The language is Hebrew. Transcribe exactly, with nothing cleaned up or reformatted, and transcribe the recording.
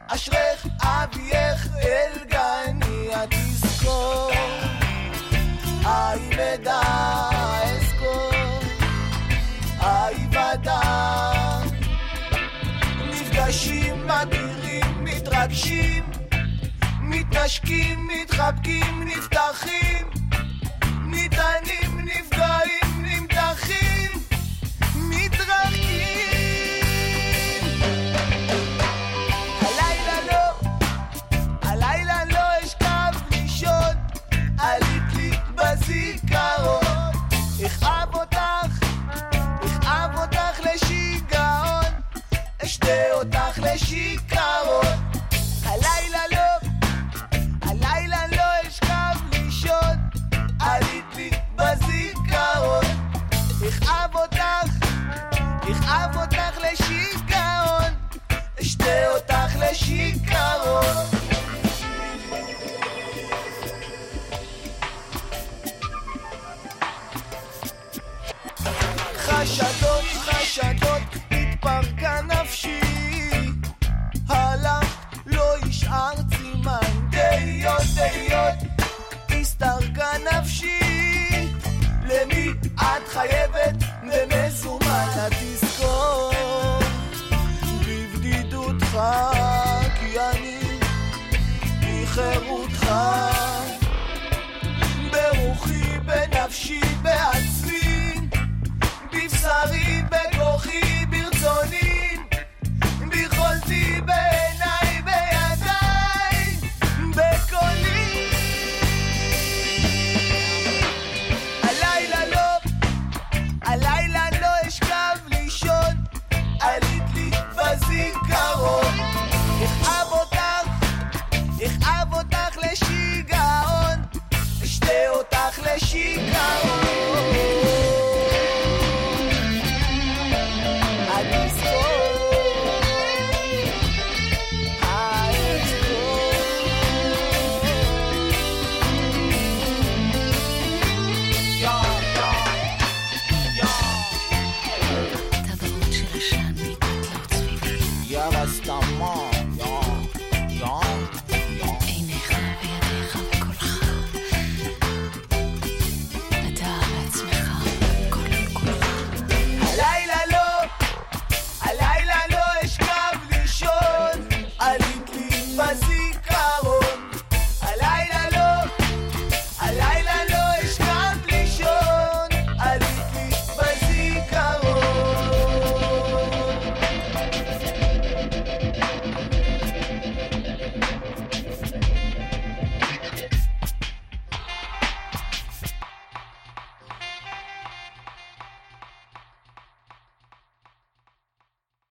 אשרך אבייך אל גני התזכור אי מדע אזכור אי ודע נפגשים מדירים מתרגשים מתנשקים מתחבקים נפתחים ניתנים נפגעים נמתחים מתרחקים הלילה לא הלילה לא אשכב לישון עלית לי בזיכרון אכאב אותך אכאב אותך לשיגעון אשתה אותך לשיכרון הלילה לא הלילה לא אשכב לישון עלית לי בזיכרון אכאב אותך אכאב אותך לשיגעון אשתה אותך לשיכרון חשדות חשדות התפרקה נפשי הלך לא ישאר צימן דיות דיות הסתרקה נפשי למי את חייבת במזומן התזכור בבדידותך כי אני מחירותך ברוחי בנפשי בעצמי בבשרי בכוחי ברצוני ביכולתי בעיניי בידיי בקולי הלילה לא הלילה לא אשכב לישון עלית לי בזיכרון אכאב אותך אכאב אותך לשיגעון אשתה אותך לשיכרון